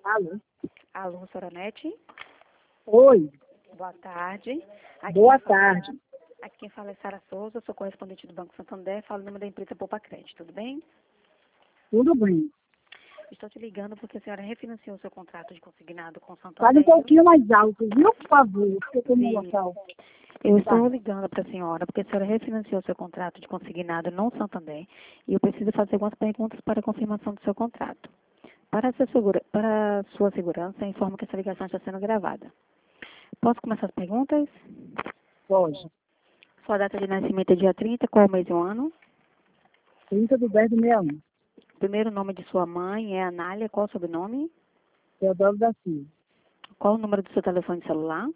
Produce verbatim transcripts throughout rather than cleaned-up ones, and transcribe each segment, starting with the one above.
Alô? Alô, Soronete? Oi, Boa tarde. Aqui boa quem fala- tarde. Aqui quem fala é Sara Souza, sou correspondente do Banco Santander, falo em nome da empresa Poupa Crédito, tudo bem? Tudo bem? Estou te ligando porque a senhora refinanciou seu contrato de consignado com o Fale Santander. um pouquinho mais alto, viu, por favor? Porque eu estou no Sim. local. Eu estou Tá. ligando para a senhora porque a senhora refinanciou seu contrato de consignado no Santander e eu preciso fazer algumas perguntas para a confirmação do seu contrato. Para, ser segura, para sua segurança, informo que essa ligação está sendo gravada. Posso começar as perguntas? Pode. Sua data de nascimento é dia trinta, qual o mês e o ano? trinta do dez do sessenta e um. Primeiro nome de sua mãe é Anália, qual o sobrenome? Teodoro da Silva. Qual o número do seu telefone celular?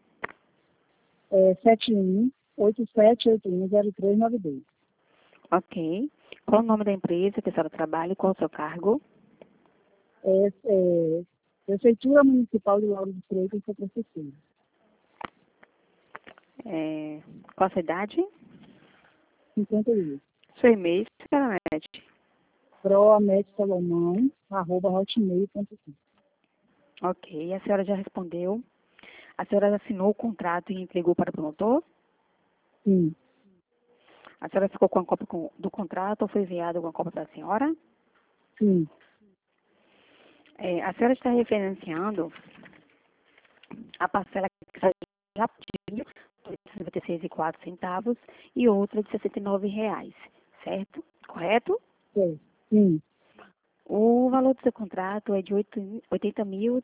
É sete um oito sete oito um zero três nove dois. Ok. Qual o nome da empresa que a senhora trabalha e qual o seu cargo? É, é, Prefeitura Municipal de Lauro de Freitas, sou professora. É, qual a sua idade? cinquenta e oito. Seu e-mail, Soronete. proamet salomão arroba hotmail ponto com. Ok. A senhora já respondeu. A senhora assinou o contrato e entregou para o promotor? Sim, A senhora ficou com a cópia com- do contrato ou foi enviada alguma cópia para a senhora? sim. É, a senhora está refinanciando a parcela que já já pediu, de noventa e seis e quatro centavos, e outra de sessenta e nove reais, certo? Correto? Sim. Sim. O valor do seu contrato é de oitenta mil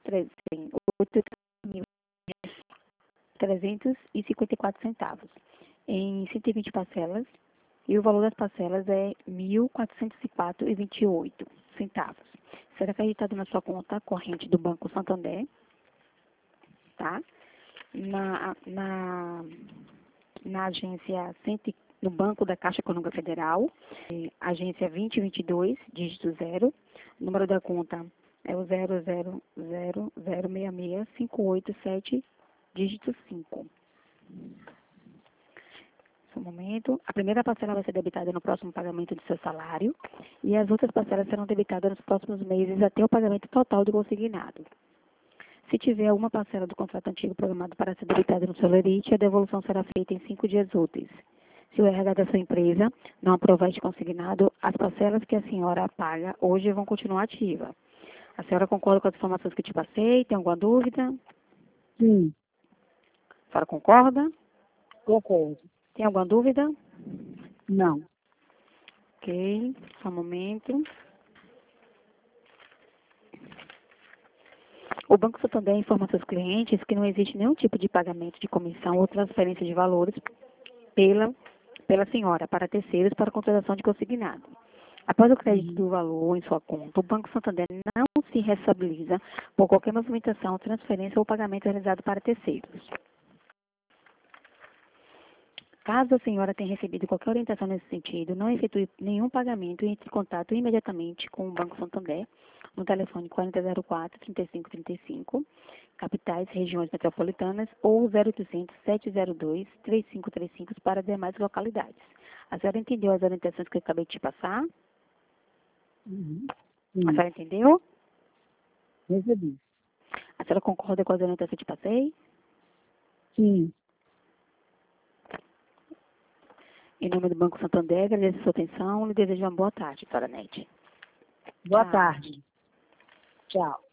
trezentos e cinquenta e quatro centavos, em cento e vinte parcelas, e o valor das parcelas é mil quatrocentos e quatro e vinte e oito centavos. Será acreditado na sua conta corrente do Banco Santander, tá? Na, na, na agência cento, no Banco da Caixa Econômica Federal, eh, agência vinte vinte e dois, dígito zero, número da conta é o zero zero zero zero seis seis cinco oito sete, dígito cinco. Um momento. A primeira parcela vai ser debitada no próximo pagamento do seu salário e as outras parcelas serão debitadas nos próximos meses até o pagamento total do consignado. Se tiver alguma parcela do contrato antigo programado para ser debitada no seu lerite, a devolução será feita em cinco dias úteis. Se o R H da sua empresa não aprovar este consignado, as parcelas que a senhora paga hoje vão continuar ativas. A senhora concorda com as informações que te passei? Tem alguma dúvida? Sim, A senhora concorda? concordo. Tem alguma dúvida? Não. Ok, só um momento. O Banco Santander informa a seus clientes que não existe nenhum tipo de pagamento de comissão ou transferência de valores pela, pela senhora para terceiros para contratação de consignado. Após o crédito do valor em sua conta, o Banco Santander não se responsabiliza por qualquer movimentação, transferência ou pagamento realizado para terceiros. Caso a senhora tenha recebido qualquer orientação nesse sentido, não efetue nenhum pagamento e entre em contato imediatamente com o Banco Santander no telefone quarenta zero quatro, trinta e cinco trinta e cinco, capitais, regiões metropolitanas, ou zero oitocentos, sete zero dois, três cinco três cinco para demais localidades. A senhora entendeu as orientações que eu acabei de te passar? Uhum. A Sim, senhora entendeu? recebi. A senhora concorda com as orientações que eu te passei? Sim. Em nome do Banco Santander, agradeço a sua atenção e lhe desejo uma boa tarde, Soronete. Boa Tchau. tarde. Tchau.